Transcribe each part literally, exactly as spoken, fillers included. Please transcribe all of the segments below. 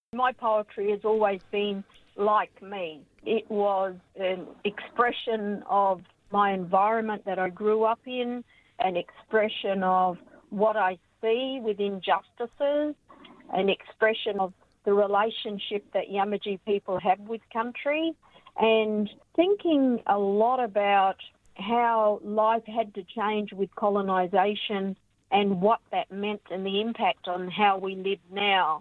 My poetry has always been like me. It was an expression of my environment that I grew up in, an expression of what I see with injustices, an expression of the relationship that Yamatji people have with country, and thinking a lot about how life had to change with colonisation and what that meant and the impact on how we live now.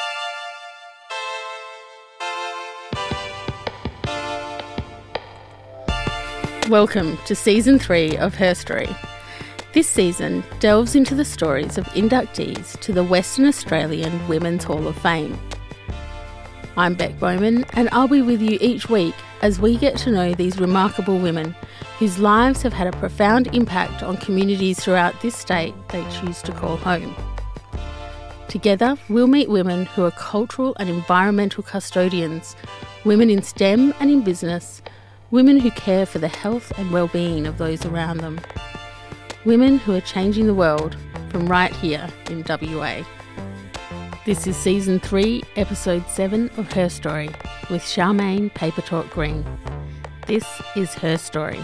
Welcome to Season three of Her Story. This season delves into the stories of inductees to the Western Australian Women's Hall of Fame. I'm Beck Bowman, and I'll be with you each week as we get to know these remarkable women whose lives have had a profound impact on communities throughout this state they choose to call home. Together, we'll meet women who are cultural and environmental custodians, women in STEM and in business, women who care for the health and well-being of those around them. Women who are changing the world from right here in W A. This is Season three, Episode seven of Her Story with Charmaine Paper Talk Green. This is Her Story.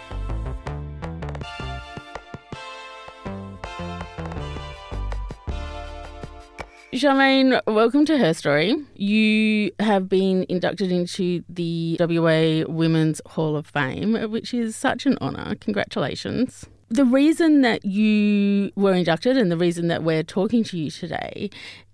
Charmaine, welcome to Her Story. You have been inducted into the W A Women's Hall of Fame, which is such an honour. Congratulations. The reason that you were inducted and the reason that we're talking to you today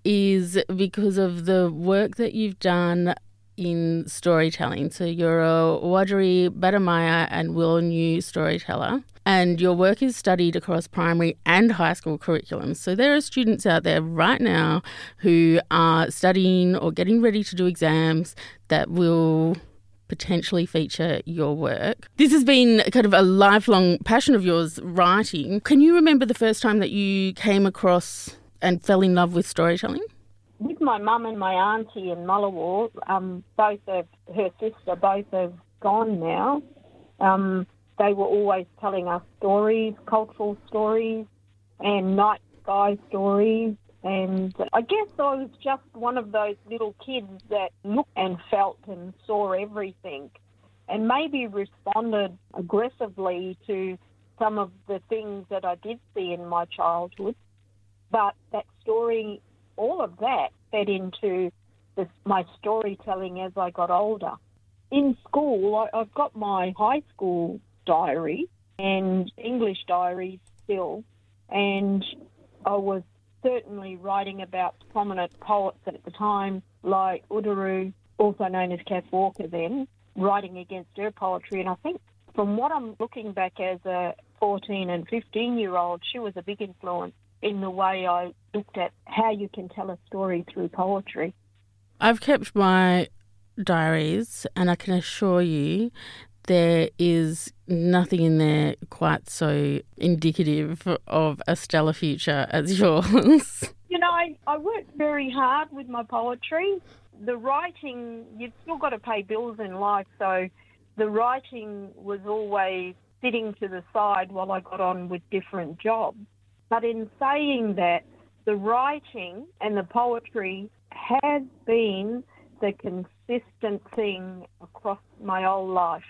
is because of the work that you've done in storytelling. So you're a Wadjuri, Badamaya and Willarnyu storyteller, and your work is studied across primary and high school curriculums. So there are students out there right now who are studying or getting ready to do exams that will potentially feature your work. This has been kind of a lifelong passion of yours, writing. Can you remember the first time that you came across and fell in love with storytelling? With my mum and my auntie in Mullawar, um, both of her sister, both have gone now. Um, they were always telling us stories, cultural stories, and night sky stories. And I guess I was just one of those little kids that looked and felt and saw everything, and maybe responded aggressively to some of the things that I did see in my childhood. But that story, all of that fed into this, my storytelling as I got older. In school, I, I've got my high school diary and English diaries still, and I was certainly writing about prominent poets at the time, like Uduru, also known as Kath Walker then, writing against her poetry. And I think from what I'm looking back as a fourteen and fifteen-year-old, she was a big influence in the way I looked at how you can tell a story through poetry. I've kept my diaries, and I can assure you there is nothing in there quite so indicative of a stellar future as yours. You know, I, I worked very hard with my poetry. The writing, you've still got to pay bills in life, so the writing was always sitting to the side while I got on with different jobs. But in saying that, the writing and the poetry has been the consistent thing across my whole life.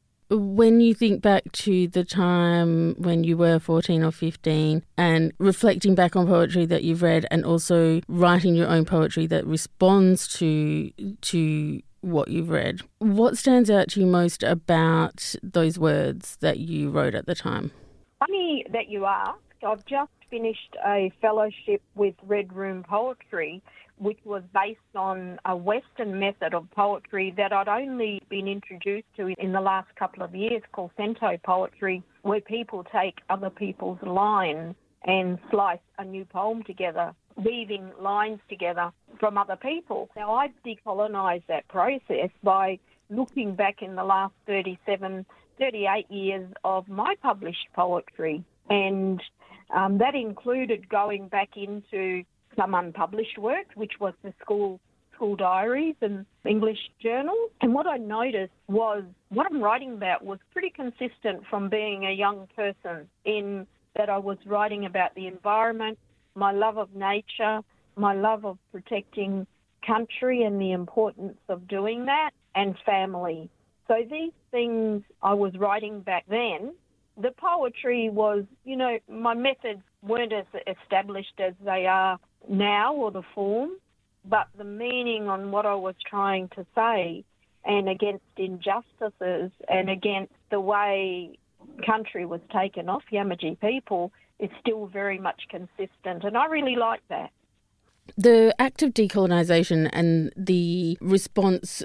When you think back to the time when you were fourteen or fifteen and reflecting back on poetry that you've read and also writing your own poetry that responds to to what you've read, what stands out to you most about those words that you wrote at the time? Funny that you ask. I've just finished a fellowship with Red Room Poetry, which was based on a Western method of poetry that I'd only been introduced to in the last couple of years, called cento poetry, where people take other people's lines and slice a new poem together, weaving lines together from other people. Now, I've decolonised that process by looking back in the last thirty-seven, thirty-eight years of my published poetry, and um, that included going back into some unpublished work, which was the school school diaries and English journals. And what I noticed was what I'm writing about was pretty consistent from being a young person, in that I was writing about the environment, my love of nature, my love of protecting country and the importance of doing that, and family. So these things I was writing back then. The poetry was, you know, my methods weren't as established as they are now, or the form, but the meaning on what I was trying to say, and against injustices and against the way country was taken off Yamatji people, is still very much consistent, and I really like that. The act of decolonisation and the response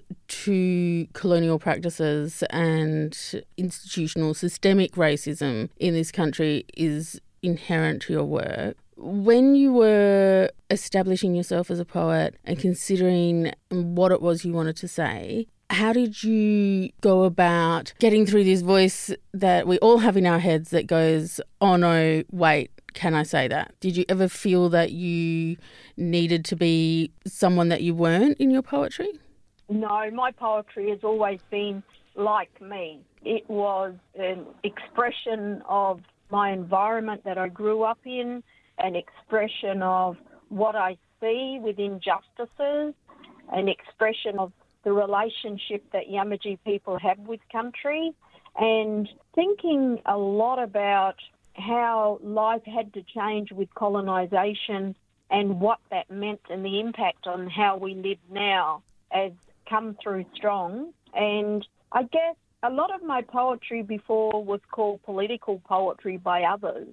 to colonial practices and institutional systemic racism in this country is inherent to your work. When you were establishing yourself as a poet and considering what it was you wanted to say, how did you go about getting through this voice that we all have in our heads that goes, oh no, wait, can I say that? Did you ever feel that you needed to be someone that you weren't in your poetry? No, my poetry has always been like me. It was an expression of my environment that I grew up in, an expression of what I see with injustices, an expression of the relationship that Yamatji people have with country, and thinking a lot about how life had to change with colonisation and what that meant and the impact on how we live now has come through strong. And I guess a lot of my poetry before was called political poetry by others.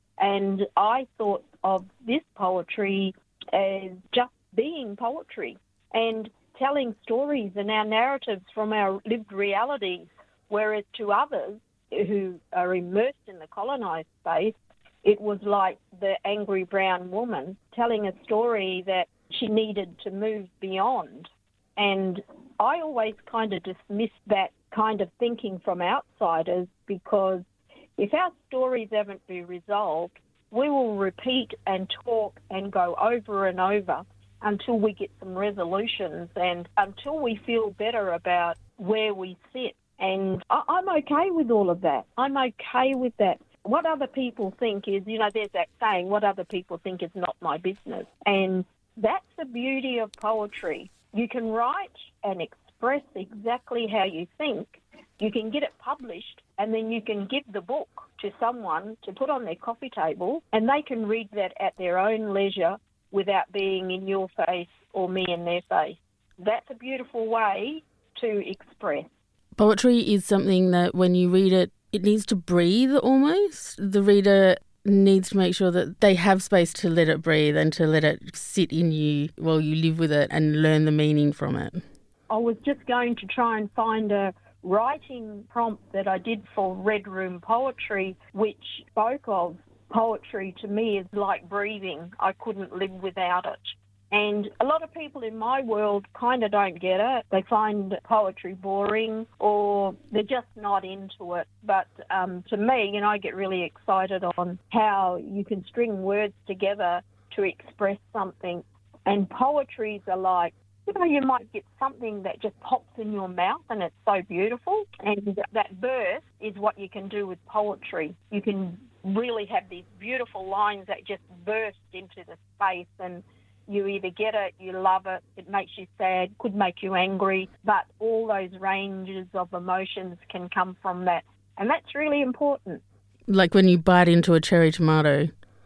And I thought of this poetry as just being poetry and telling stories and our narratives from our lived realities, whereas to others who are immersed in the colonised space, it was like the angry brown woman telling a story that she needed to move beyond. And I always kind of dismissed that kind of thinking from outsiders, because if our stories haven't been resolved, we will repeat and talk and go over and over until we get some resolutions and until we feel better about where we sit. And I- I'm okay with all of that. I'm okay with that. What other people think is, you know, there's that saying, what other people think is not my business. And that's the beauty of poetry. You can write and express exactly how you think. You can get it published, and then you can give the book to someone to put on their coffee table, and they can read that at their own leisure without being in your face or me in their face. That's a beautiful way to express. Poetry is something that when you read it, it needs to breathe almost. The reader needs to make sure that they have space to let it breathe and to let it sit in you while you live with it and learn the meaning from it. I was just going to try and find a writing prompt that I did for Red Room Poetry, which spoke of poetry to me is like breathing. I couldn't live without it. And a lot of people in my world kind of don't get it. They find poetry boring or they're just not into it. But um, to me, you know, I get really excited on how you can string words together to express something. And poetries are like, you know, you might get something that just pops in your mouth and it's so beautiful. And that burst is what you can do with poetry. You can really have these beautiful lines that just burst into the space, and you either get it, you love it, it makes you sad, could make you angry, but all those ranges of emotions can come from that. And that's really important. Like when you bite into a cherry tomato.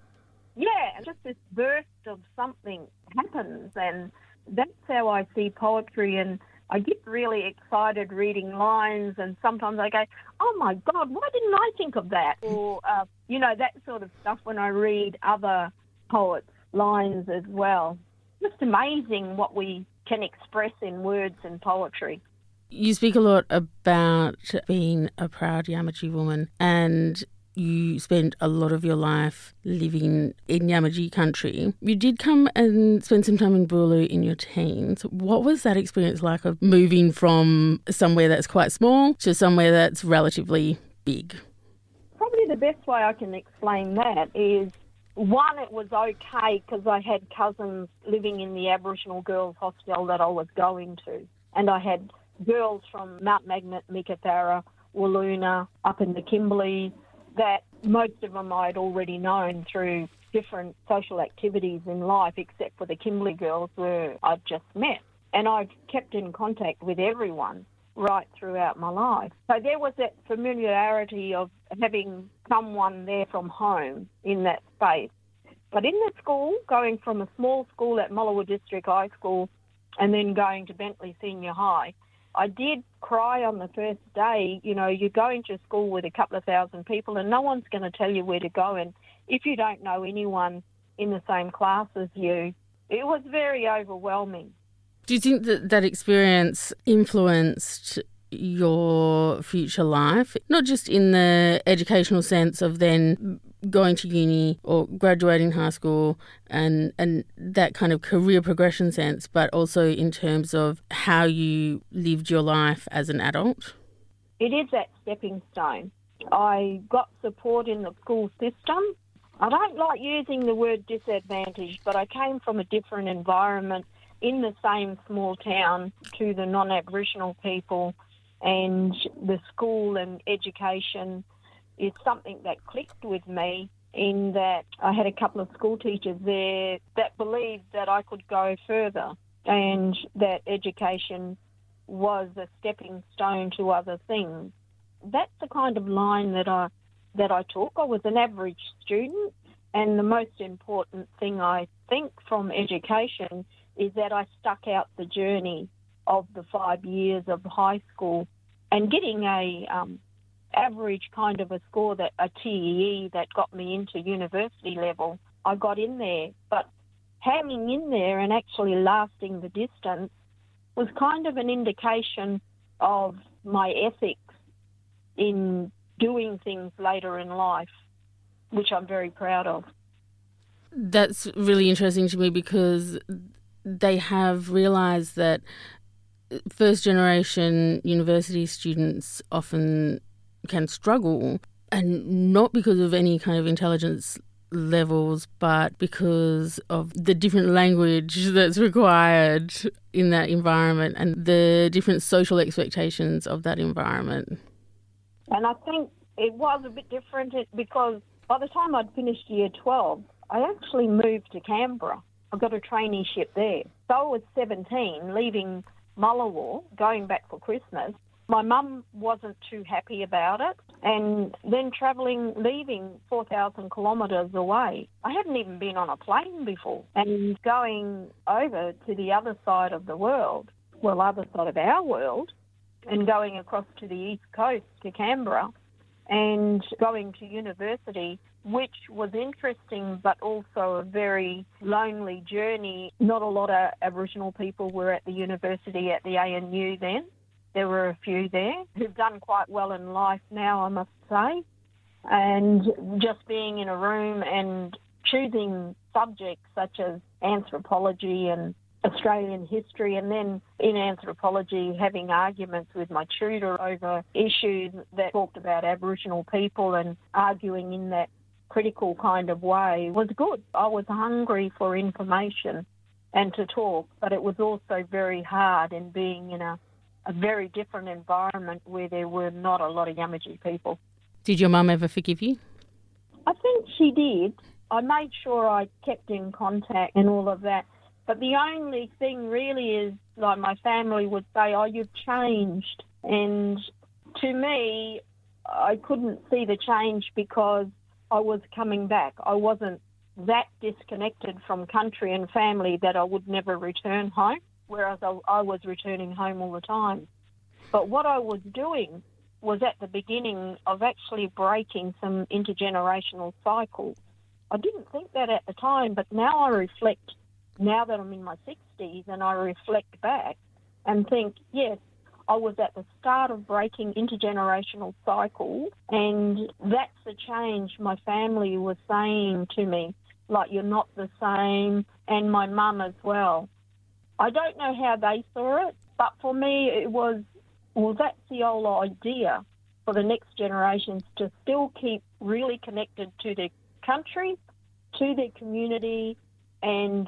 Yeah, just this burst of something happens, and that's how I see poetry. And I get really excited reading lines, and sometimes I go, oh my God, why didn't I think of that? Or, uh, you know, that sort of stuff when I read other poets' lines as well. Just amazing what we can express in words and poetry. You speak a lot about being a proud Yamatji woman, and you spent a lot of your life living in Yamatji country. You did come and spend some time in Boorloo in your teens. What was that experience like of moving from somewhere that's quite small to somewhere that's relatively big? Probably the best way I can explain that is, one, it was okay because I had cousins living in the Aboriginal girls' hostel that I was going to. And I had girls from Mount Magnet, Meekatharra, Walloona, up in the Kimberley, that most of them I'd already known through different social activities in life, except for the Kimberley girls where I'd just met. And I've kept in contact with everyone right throughout my life. So there was that familiarity of having someone there from home in that space. But in the school, going from a small school at Mullewa District High School and then going to Bentley Senior High, I did cry on the first day. You know, you're going to school with a couple of thousand people and no one's going to tell you where to go. And if you don't know anyone in the same class as you, it was very overwhelming. Do you think that that experience influenced your future life, not just in the educational sense of then going to uni or graduating high school and, and that kind of career progression sense, but also in terms of how you lived your life as an adult? It is that stepping stone. I got support in the school system. I don't like using the word disadvantaged, but I came from a different environment in the same small town to the non-Aboriginal people, and the school and education is something that clicked with me in that I had a couple of school teachers there that believed that I could go further and that education was a stepping stone to other things. That's the kind of line that I that I took. I was an average student, and the most important thing I think from education is that I stuck out the journey of the five years of high school and getting a um, average kind of a score, that a T E E that got me into university level. I got in there, but hanging in there and actually lasting the distance was kind of an indication of my ethics in doing things later in life, which I'm very proud of. That's really interesting to me because they have realised that first generation university students often can struggle, and not because of any kind of intelligence levels, but because of the different language that's required in that environment and the different social expectations of that environment. And I think it was a bit different because by the time I'd finished year twelve, I actually moved to Canberra. I got a traineeship there. So I was seventeen, leaving Mullewa, going back for Christmas. My mum wasn't too happy about it, and then travelling, leaving four thousand kilometres away. I hadn't even been on a plane before, and going over to the other side of the world, well, other side of our world, and going across to the east coast to Canberra and going to university, which was interesting but also a very lonely journey. Not a lot of Aboriginal people were at the university at the A N U then. There were a few there who've done quite well in life now, I must say. And just being in a room and choosing subjects such as anthropology and Australian history, and then in anthropology having arguments with my tutor over issues that talked about Aboriginal people and arguing in that critical kind of way was good. I was hungry for information and to talk, but it was also very hard in being in a, a very different environment where there were not a lot of Yamatji people. Did your mum ever forgive you? I think she did. I made sure I kept in contact and all of that. But the only thing really is, like, my family would say, oh, you've changed. And to me, I couldn't see the change because I was coming back. I wasn't that disconnected from country and family that I would never return home, whereas I, I was returning home all the time. But what I was doing was at the beginning of actually breaking some intergenerational cycles. I didn't think that at the time, but now I reflect, now that I'm in my sixties, and I reflect back and think, yes, I was at the start of breaking intergenerational cycles, and that's the change my family was saying to me, like, you're not the same, and my mum as well. I don't know how they saw it, but for me it was, well, that's the whole idea for the next generations, to still keep really connected to their country, to their community and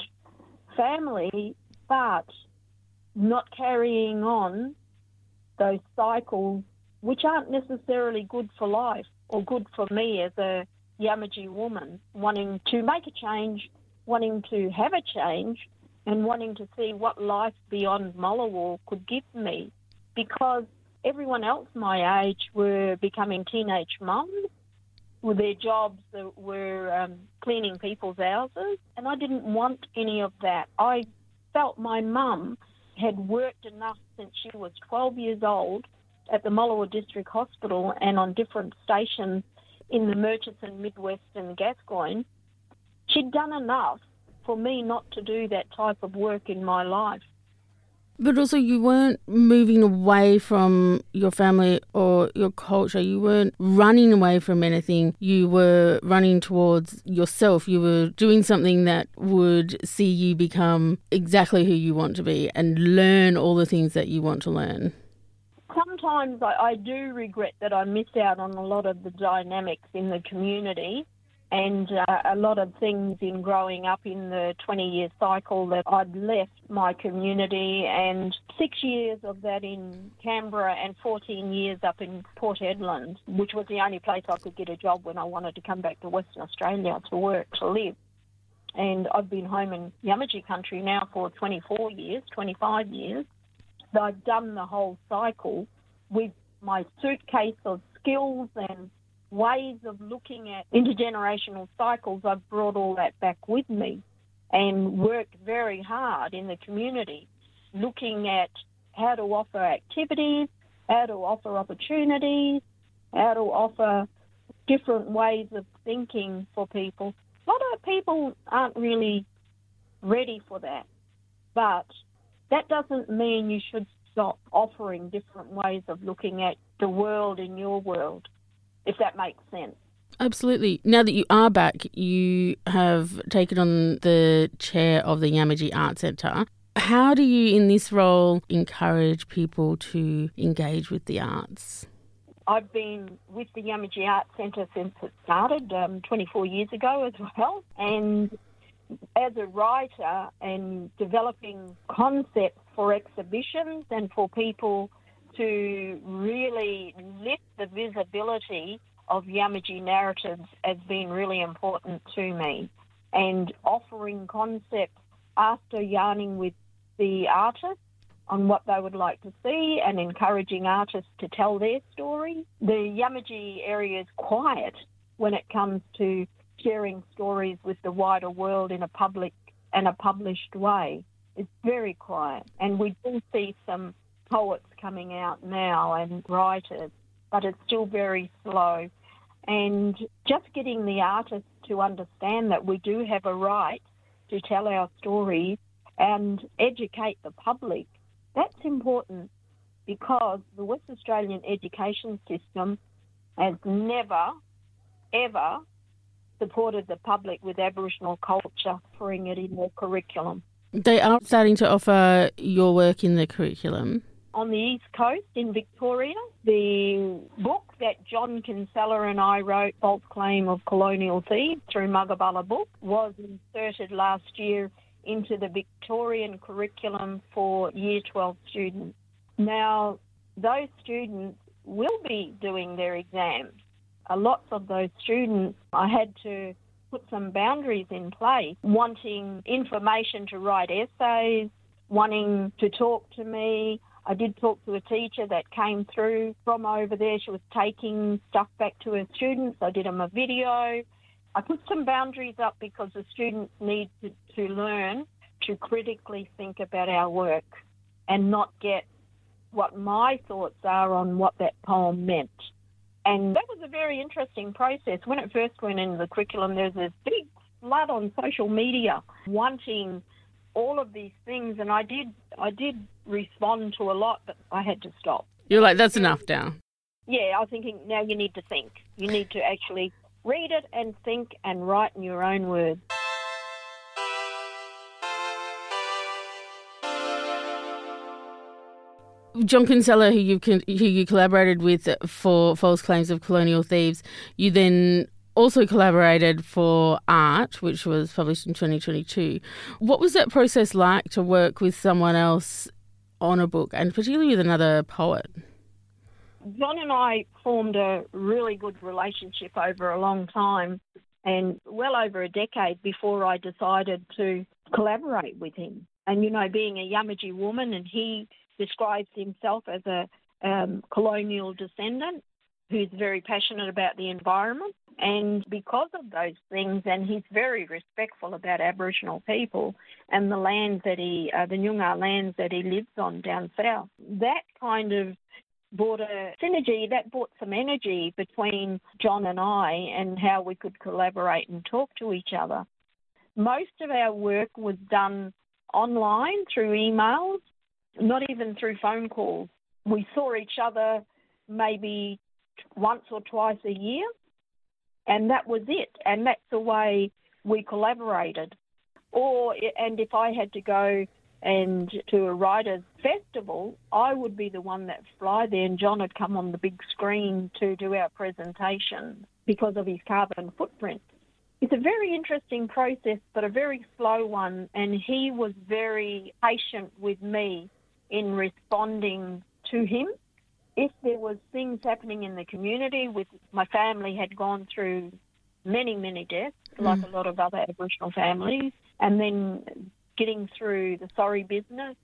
family, but not carrying on those cycles which aren't necessarily good for life or good for me as a Yamaji woman, wanting to make a change, wanting to have a change, and wanting to see what life beyond Mullewa could give me, because everyone else my age were becoming teenage mums with their jobs that were um, cleaning people's houses, and I didn't want any of that. I felt my mum had worked enough since she was twelve years old at the Mullewa District Hospital and on different stations in the Murchison, Midwest and Gascoyne. She'd done enough for me not to do that type of work in my life. But also you weren't moving away from your family or your culture. You weren't running away from anything. You were running towards yourself. You were doing something that would see you become exactly who you want to be and learn all the things that you want to learn. Sometimes I, I do regret that I missed out on a lot of the dynamics in the community and uh, a lot of things in growing up in the twenty-year cycle that I'd left my community, and six years of that in Canberra and fourteen years up in Port Hedland, which was the only place I could get a job when I wanted to come back to Western Australia to work, to live. And I've been home in Yamaji country now for twenty-four years, twenty-five years. So I've done the whole cycle with my suitcase of skills and ways of looking at intergenerational cycles. I've brought all that back with me and worked very hard in the community, looking at how to offer activities, how to offer opportunities, how to offer different ways of thinking for people. A lot of people aren't really ready for that, but that doesn't mean you should stop offering different ways of looking at the world in your world, if that makes sense. Absolutely. Now that you are back, you have taken on the chair of the Yamaji Art Centre. How do you, in this role, encourage people to engage with the arts? I've been with the Yamaji Art Centre since it started um, twenty-four years ago as well, and as a writer and developing concepts for exhibitions and for people to really lift the visibility of Yamaji narratives has been really important to me. And offering concepts after yarning with the artists on what they would like to see and encouraging artists to tell their story. The Yamaji area is quiet when it comes to sharing stories with the wider world in a public and a published way. It's very quiet. And we do see some poets coming out now and writers, but it's still very slow. And just getting the artists to understand that we do have a right to tell our stories and educate the public, that's important, because the West Australian education system has never, ever supported the public with Aboriginal culture, offering it in their curriculum. They are starting to offer your work in the curriculum. On the East Coast in Victoria, the book that John Kinsella and I wrote, False Claim of Colonial Thieves, through Mugabala Book, was inserted last year into the Victorian curriculum for Year twelve students. Now, those students will be doing their exams. A lot of those students, I had to put some boundaries in place, wanting information to write essays, wanting to talk to me. I did talk to a teacher that came through from over there. She was taking stuff back to her students. I did them a video. I put some boundaries up because the students need to, to learn to critically think about our work and not get what my thoughts are on what that poem meant. And that was a very interesting process. When it first went into the curriculum, there was this big flood on social media wanting all of these things, and I did I did respond to a lot, but I had to stop. You're like, that's enough now. Yeah, I was thinking, now you need to think. You need to actually read it and think and write in your own words. John Kinsella, who you who you collaborated with for False Claims of Colonial Thieves, you then also collaborated for Art, which was published in twenty twenty-two. What was that process like to work with someone else on a book, and particularly with another poet? John and I formed a really good relationship over a long time, and well over a decade before I decided to collaborate with him. And, you know, being a Yamatji woman, and he describes himself as a um, colonial descendant who's very passionate about the environment. And because of those things, and he's very respectful about Aboriginal people and the lands that he, uh, the Noongar lands that he lives on down south, that kind of brought a synergy, that brought some energy between John and I and how we could collaborate and talk to each other. Most of our work was done online through emails, not even through phone calls. We saw each other maybe once or twice a year, and that was it. And that's the way we collaborated. Or, and if I had to go and to a writers' festival, I would be the one that fly there, and John would come on the big screen to do our presentation because of his carbon footprint. It's a very interesting process, but a very slow one, and he was very patient with me in responding to him. If there was things happening in the community, with my family had gone through many, many deaths, mm. like a lot of other Aboriginal families, and then getting through the sorry business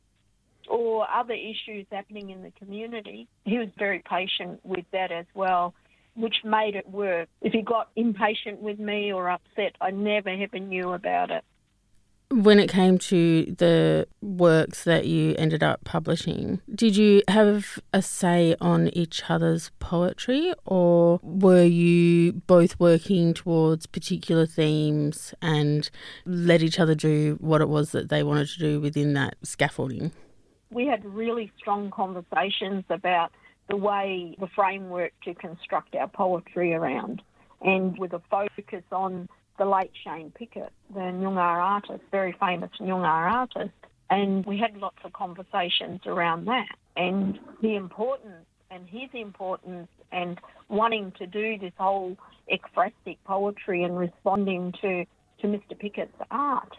or other issues happening in the community, he was very patient with that as well, which made it work. If he got impatient with me or upset, I never ever knew about it. When it came to the works that you ended up publishing, did you have a say on each other's poetry, or were you both working towards particular themes and let each other do what it was that they wanted to do within that scaffolding? We had really strong conversations about the way, the framework to construct our poetry around, and with a focus on the late Shane Pickett, the Noongar artist, very famous Noongar artist, and we had lots of conversations around that and the importance and his importance and wanting to do this whole ekphrastic poetry and responding to, to Mister Pickett's art.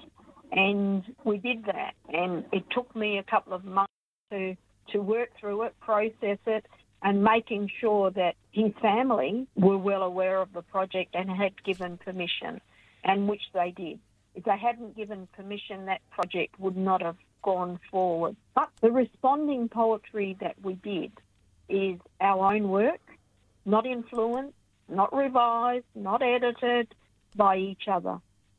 And we did that, and it took me a couple of months to, to work through it, process it, and making sure that his family were well aware of the project and had given permission, and which they did. If they hadn't given permission, that project would not have gone forward. But the responding poetry that we did is our own work, not influenced, not revised, not edited by each other.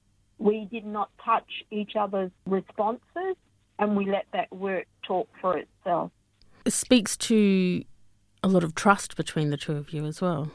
We did not touch each other's responses, and we let that work talk for itself. It speaks to a lot of trust between the two of you as well.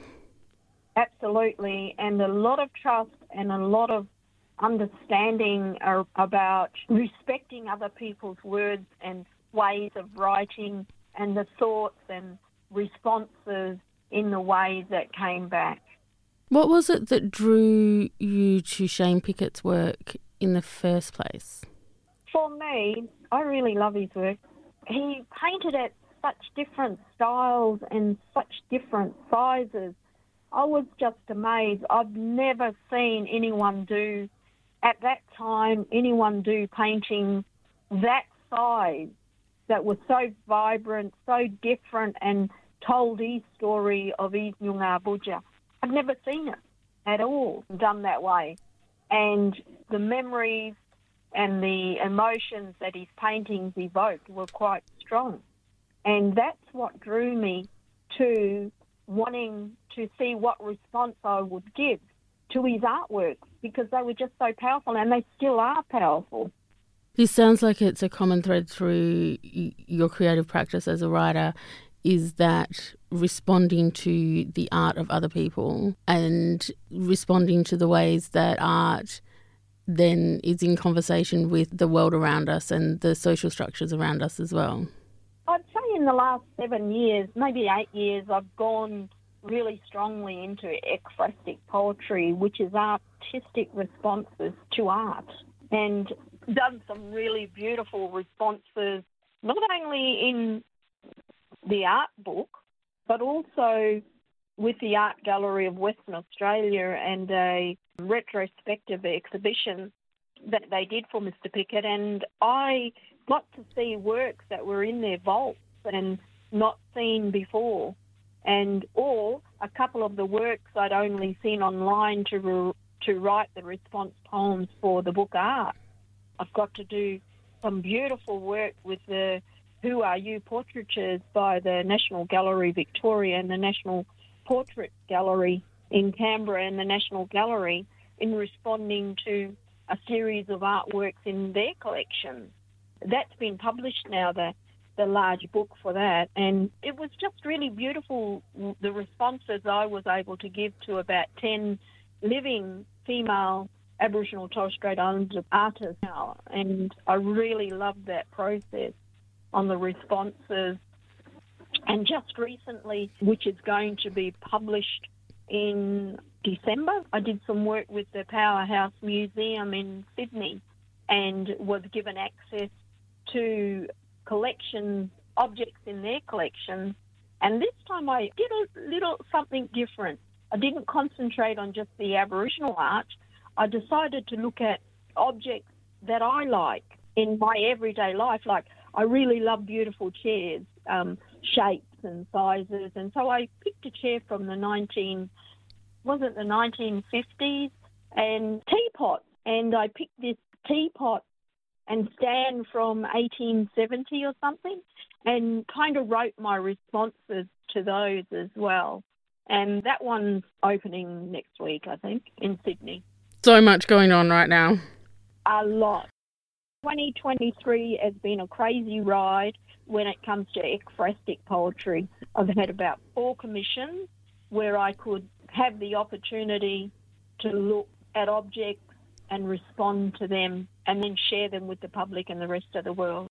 Absolutely, and a lot of trust and a lot of understanding about respecting other people's words and ways of writing and the thoughts and responses in the way that came back. What was it that drew you to Shane Pickett's work in the first place? For me, I really love his work. He painted at such different styles and such different sizes. I was just amazed. I've never seen anyone do, at that time, anyone do painting that size that was so vibrant, so different, and told his story of his Noongar Budja. I've never seen it at all done that way. And the memories and the emotions that his paintings evoked were quite strong. And that's what drew me to wanting to see what response I would give to his artworks, because they were just so powerful, and they still are powerful. This sounds like it's a common thread through your creative practice as a writer, is that responding to the art of other people and responding to the ways that art then is in conversation with the world around us and the social structures around us as well. I'd say in the last seven years, maybe eight years, I've gone really strongly into ekphrastic poetry, which is artistic responses to art, and done some really beautiful responses, not only in the art book, but also with the Art Gallery of Western Australia and a retrospective exhibition that they did for Mister Pickett. And I got to see works that were in their vaults and not seen before. and or a couple of the works I'd only seen online to re- to write the response poems for the book art. I've got to do some beautiful work with the Who Are You portraitures by the National Gallery Victoria and the National Portrait Gallery in Canberra and the National Gallery in responding to a series of artworks in their collection. That's been published now, the, the large book for that, and it was just really beautiful, the responses I was able to give to about ten living female Aboriginal and Torres Strait Islander artists now, and I really loved that process on the responses. And just recently, which is going to be published in December, I did some work with the Powerhouse Museum in Sydney and was given access to collection objects in their collection. And this time I did a little something different. I didn't concentrate on just the Aboriginal art. I decided to look at objects that I like in my everyday life. Like, I really love beautiful chairs, um, shapes and sizes. And so I picked a chair from the nineteen, was it the nineteen fifties, and teapots. And I picked this teapot and stand from eighteen seventy or something, and kind of wrote my responses to those as well. And that one's opening next week, I think, in Sydney. So much going on right now. A lot. twenty twenty-three has been a crazy ride when it comes to ekphrastic poetry. I've had about four commissions where I could have the opportunity to look at objects and respond to them and then share them with the public and the rest of the world.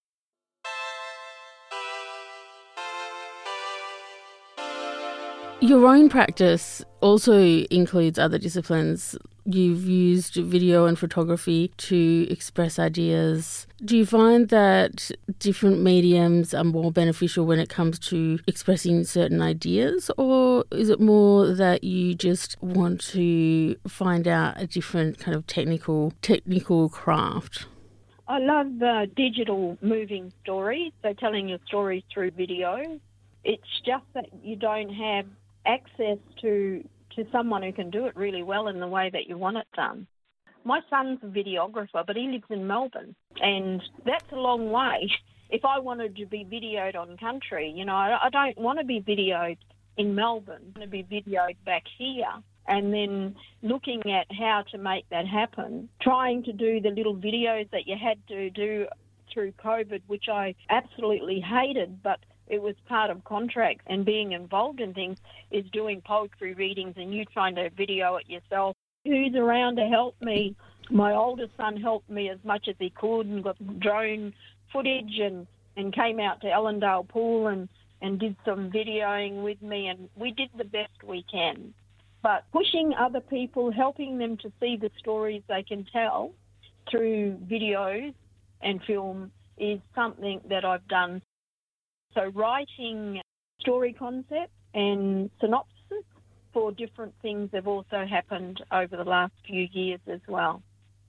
Your own practice also includes other disciplines. You've used video and photography to express ideas. Do you find that different mediums are more beneficial when it comes to expressing certain ideas, or is it more that you just want to find out a different kind of technical technical craft? I love uh, digital moving stories, so telling your stories through video. It's just that you don't have access to to someone who can do it really well in the way that you want it done. My son's a videographer, but he lives in Melbourne, and that's a long way. If I wanted to be videoed on country, you know, I, I don't want to be videoed in Melbourne. I want to be videoed back here. And then looking at how to make that happen, trying to do the little videos that you had to do through COVID, which I absolutely hated, but it was part of contracts and being involved in things, is doing poetry readings and you trying to video it yourself. Who's around to help me? My oldest son helped me as much as he could and got drone footage and, and came out to Ellendale Pool and, and did some videoing with me, and we did the best we can. But pushing other people, helping them to see the stories they can tell through videos and film is something that I've done. So writing story concepts and synopsis for different things have also happened over the last few years as well.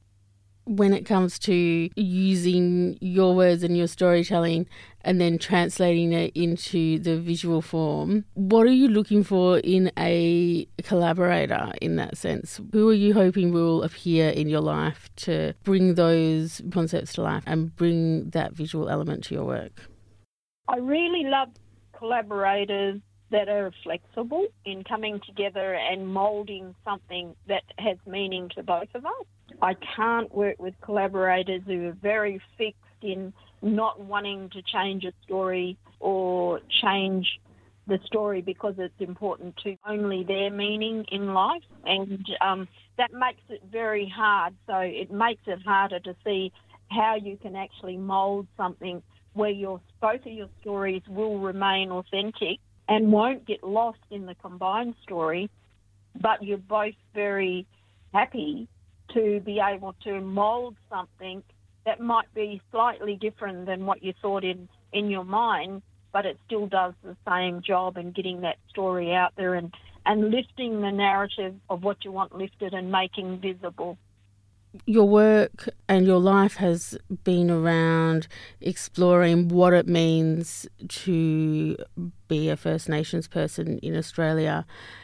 When it comes to using your words and your storytelling and then translating it into the visual form, what are you looking for in a collaborator in that sense? Who are you hoping will appear in your life to bring those concepts to life and bring that visual element to your work? I really love collaborators that are flexible in coming together and moulding something that has meaning to both of us. I can't work with collaborators who are very fixed in not wanting to change a story or change the story because it's important to only their meaning in life. And um, that makes it very hard. So it makes it harder to see how you can actually mould something where your both of your stories will remain authentic and won't get lost in the combined story, but you're both very happy to be able to mould something that might be slightly different than what you thought in, in your mind, but it still does the same job in getting that story out there and, and lifting the narrative of what you want lifted and making visible. Your work and your life has been around exploring what it means to be a First Nations person in Australia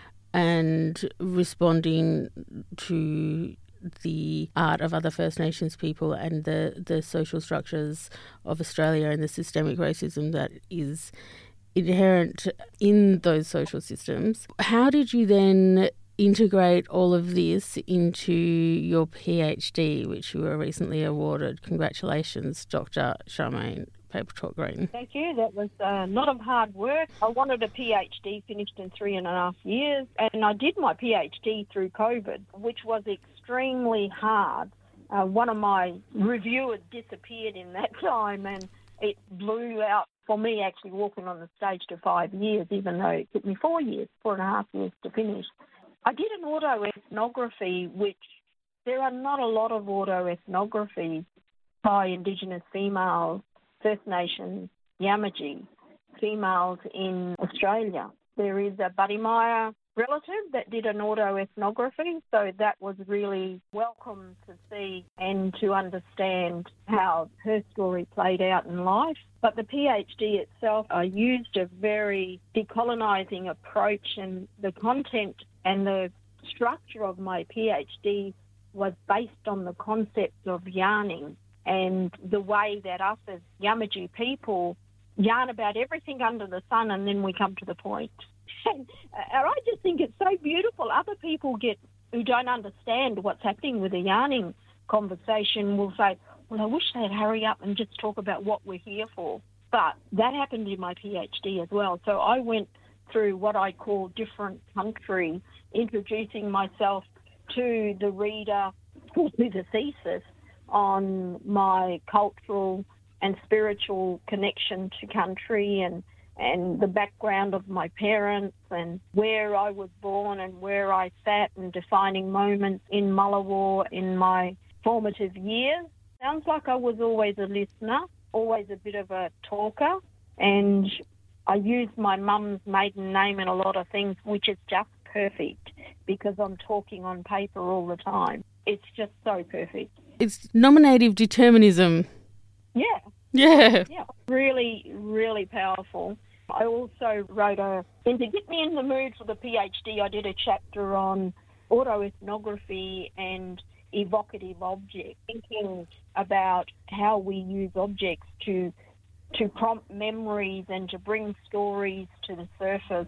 and responding to the art of other First Nations people and the, the social structures of Australia and the systemic racism that is inherent in those social systems. How did you then integrate all of this into your PhD, which you were recently awarded? Congratulations, Doctor Charmaine Papertalk Green. Thank you. That was a lot of hard work. I wanted a PhD finished in three and a half years, and I did my PhD through COVID, which was extremely hard. Uh, one of my reviewers disappeared in that time, and it blew out for me actually walking on the stage to five years, even though it took me four years, four and a half years to finish. I did an autoethnography, which there are not a lot of autoethnographies by Indigenous females, First Nations, Yamaji females in Australia. There is a Buddy Meyer relative that did an autoethnography, so that was really welcome to see and to understand how her story played out in life. But the PhD itself, I used a very decolonising approach, and the content and the structure of my PhD was based on the concept of yarning and the way that us as Yamaji people yarn about everything under the sun, and then we come to the point. And I just think it's so beautiful. Other people get who don't understand what's happening with the yarning conversation will say, well, I wish they'd hurry up and just talk about what we're here for. But that happened in my PhD as well. So I went through what I call different country, introducing myself to the reader through the thesis on my cultural and spiritual connection to country and, and the background of my parents and where I was born and where I sat and defining moments in Mullawar in my formative years. Sounds like I was always a listener, always a bit of a talker, and I used my mum's maiden name in a lot of things, which is just perfect because I'm talking on paper all the time. It's just so perfect. It's nominative determinism. Yeah. Yeah. Yeah. Really, really powerful. I also wrote a, and to get me in the mood for the PhD, I did a chapter on autoethnography and evocative objects, thinking about how we use objects to to prompt memories and to bring stories to the surface.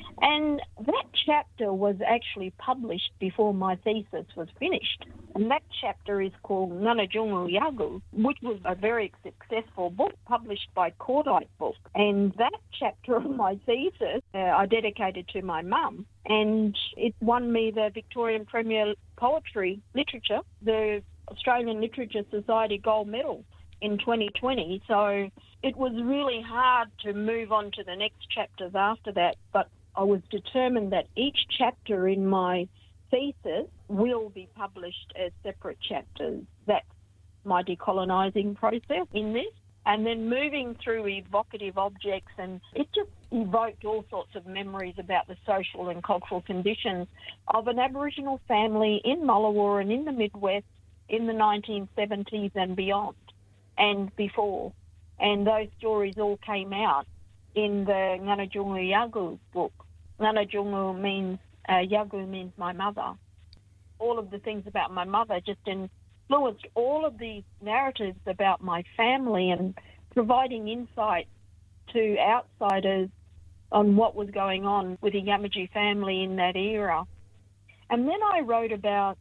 And that chapter was actually published before my thesis was finished. And that chapter is called Nganajungu Yagu, which was a very successful book published by Cordite Book. And that chapter of my thesis uh, I dedicated to my mum. And it won me the Victorian Premier Poetry Literature, the Australian Literature Society Gold Medal in twenty twenty. So it was really hard to move on to the next chapters after that, but I was determined that each chapter in my thesis will be published as separate chapters. That's my decolonising process in this. And then moving through evocative objects, and it just evoked all sorts of memories about the social and cultural conditions of an Aboriginal family in Mullawar and in the Midwest in the nineteen seventies and beyond and before. And those stories all came out in the Nganajungu Yagu book. Nganajungu means, uh, Yagu means my mother. All of the things about my mother just influenced all of these narratives about my family and providing insight to outsiders on what was going on with the Yamaji family in that era. And then I wrote about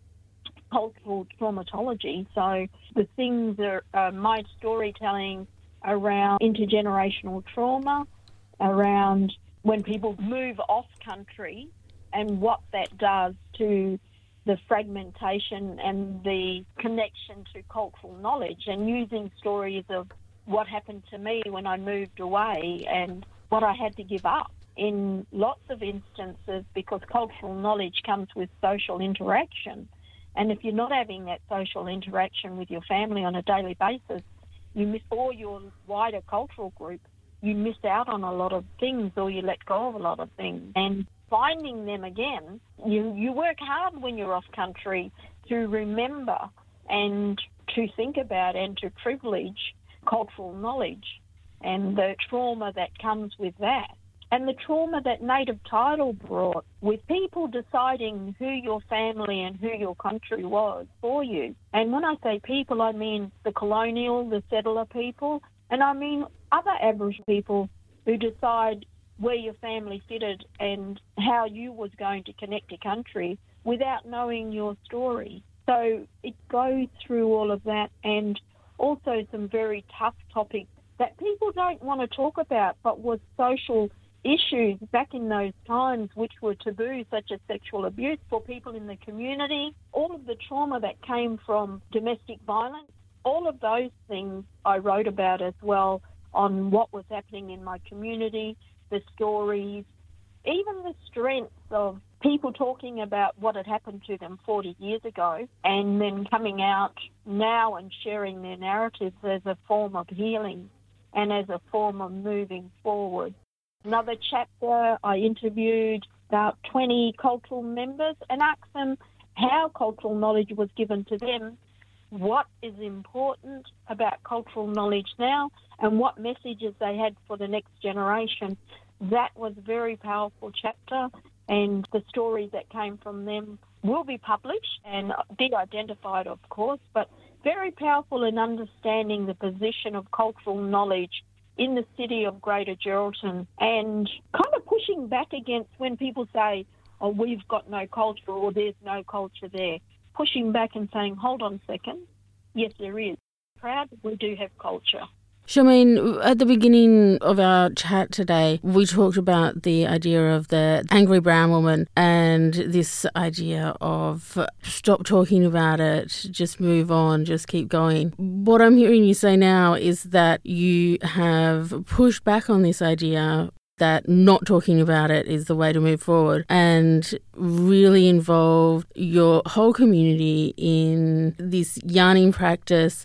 cultural traumatology, so the things are uh, my storytelling around intergenerational trauma, around when people move off country and what that does to the fragmentation and the connection to cultural knowledge, and using stories of what happened to me when I moved away and what I had to give up in lots of instances, because cultural knowledge comes with social interaction. And if you're not having that social interaction with your family on a daily basis, you miss, or your wider cultural group, you miss out on a lot of things, or you let go of a lot of things. And finding them again, you, you work hard when you're off country to remember and to think about and to privilege cultural knowledge and the trauma that comes with that. And the trauma that native title brought with people deciding who your family and who your country was for you. And when I say people, I mean the colonial, the settler people, and I mean other Aboriginal people who decide where your family fitted and how you was going to connect to country without knowing your story. So it goes through all of that, and also some very tough topics that people don't want to talk about, but was social issues back in those times which were taboo, such as sexual abuse for people in the community, all of the trauma that came from domestic violence, all of those things I wrote about as well on what was happening in my community, the stories, even the strengths of people talking about what had happened to them forty years ago and then coming out now and sharing their narratives as a form of healing and as a form of moving forward. Another chapter, I interviewed about twenty cultural members and asked them how cultural knowledge was given to them, what is important about cultural knowledge now, and what messages they had for the next generation. That was a very powerful chapter, and the stories that came from them will be published and de-identified, of course, but very powerful in understanding the position of cultural knowledge in the city of Greater Geraldton, and kind of pushing back against when people say, oh, we've got no culture or there's no culture there. Pushing back and saying, hold on a second, yes, there is. Proud, we do have culture. Charmaine, at the beginning of our chat today, we talked about the idea of the angry brown woman and this idea of stop talking about it, just move on, just keep going. What I'm hearing you say now is that you have pushed back on this idea that not talking about it is the way to move forward, and really involved your whole community in this yarning practice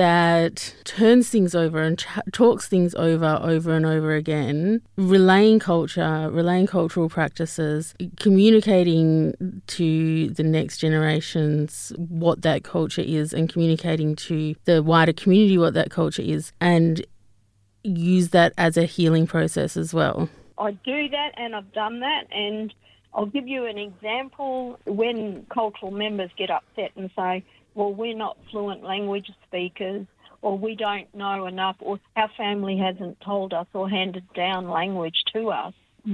that turns things over and ch- talks things over, over and over again, relaying culture, relaying cultural practices, communicating to the next generations what that culture is and communicating to the wider community what that culture is, and use that as a healing process as well. I do that, and I've done that, and I'll give you an example. When cultural members get upset and say, well, we're not fluent language speakers, or we don't know enough, or our family hasn't told us or handed down language to us.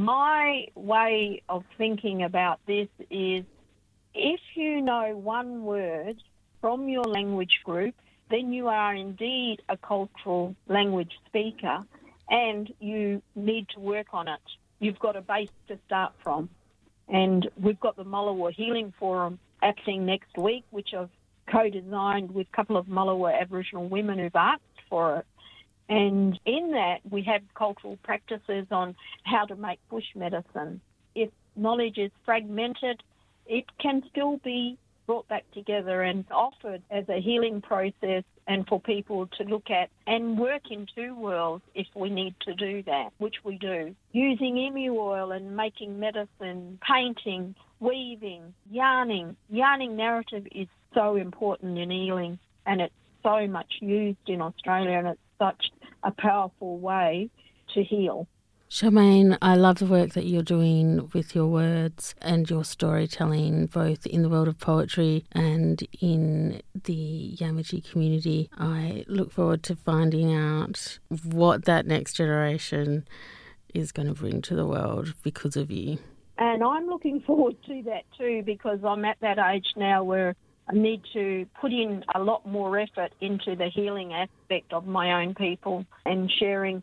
My way of thinking about this is, if you know one word from your language group, then you are indeed a cultural language speaker, and you need to work on it. You've got a base to start from. And we've got the Mullawa Healing Forum happening next week, which I've co-designed with a couple of Mullawa Aboriginal women who've asked for it. And in that, we have cultural practices on how to make bush medicine. If knowledge is fragmented, it can still be brought back together and offered as a healing process, and for people to look at and work in two worlds if we need to do that, which we do. Using emu oil and making medicine, painting, weaving, yarning. Yarning narrative is so important in healing, and it's so much used in Australia, and it's such a powerful way to heal. Charmaine, I love the work that you're doing with your words and your storytelling, both in the world of poetry and in the Yamatji community. I look forward to finding out what that next generation is going to bring to the world because of you. And I'm looking forward to that too, because I'm at that age now where I need to put in a lot more effort into the healing aspect of my own people and sharing.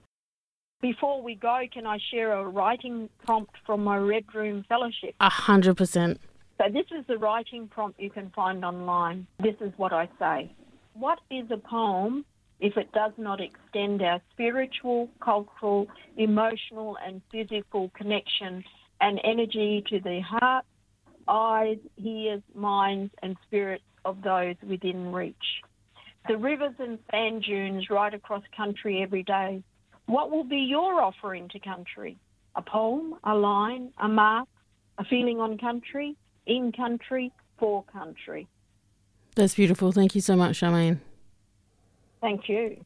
Before we go, can I share a writing prompt from my Red Room Fellowship? A hundred percent. So this is the writing prompt you can find online. This is what I say. What is a poem if it does not extend our spiritual, cultural, emotional and physical connection and energy to the heart, eyes, ears, minds and spirits of those within reach? The rivers and sand dunes right across country every day. What will be your offering to country? A poem, a line, a mark, a feeling on country, in country, for country. That's beautiful. Thank you so much, Charmaine. Thank you.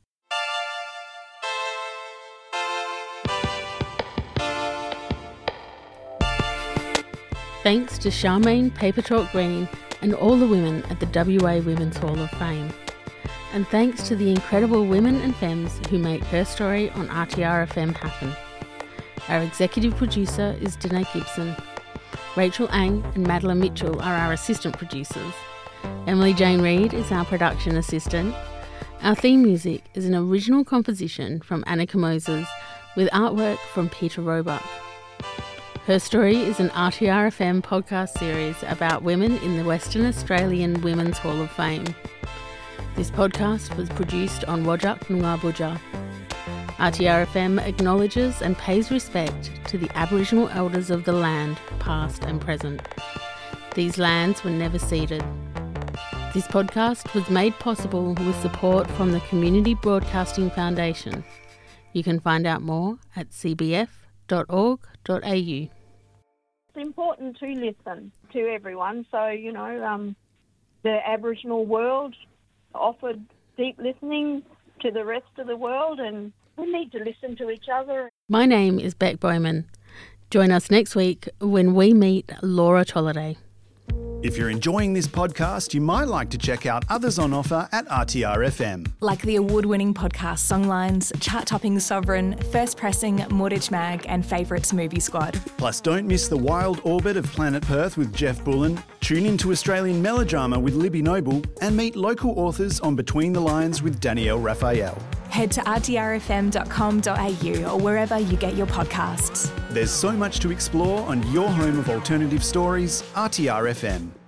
Thanks to Charmaine Papertalk Green and all the women at the W A Women's Hall of Fame. And thanks to the incredible women and femmes who make Her Story on R T R F M happen. Our executive producer is Danae Gibson. Rachel Ang and Madeline Mitchell are our assistant producers. Emily Jane Reid is our production assistant. Our theme music is an original composition from Annika Moses with artwork from Peter Roebuck. Her Story is an R T R F M podcast series about women in the Western Australian Women's Hall of Fame. This podcast was produced on Wajak Noongar Boodja. R T R F M acknowledges and pays respect to the Aboriginal elders of the land, past and present. These lands were never ceded. This podcast was made possible with support from the Community Broadcasting Foundation. You can find out more at c b f dot org dot a u. It's important to listen to everyone. So, you know, um, the Aboriginal world offered deep listening to the rest of the world, and we need to listen to each other. My name is Beck Bowman. Join us next week when we meet Laura Tolliday. If you're enjoying this podcast, you might like to check out others on offer at R T R F M. Like the award-winning podcast Songlines, chart-topping Sovereign, First Pressing, Mortgage Mag and Favourites Movie Squad. Plus, don't miss the wild orbit of Planet Perth with Jeff Bullen, tune into Australian melodrama with Libby Noble, and meet local authors on Between the Lines with Danielle Raphael. Head to r t r f m dot com dot a u or wherever you get your podcasts. There's so much to explore on your home of alternative stories, R T R F M.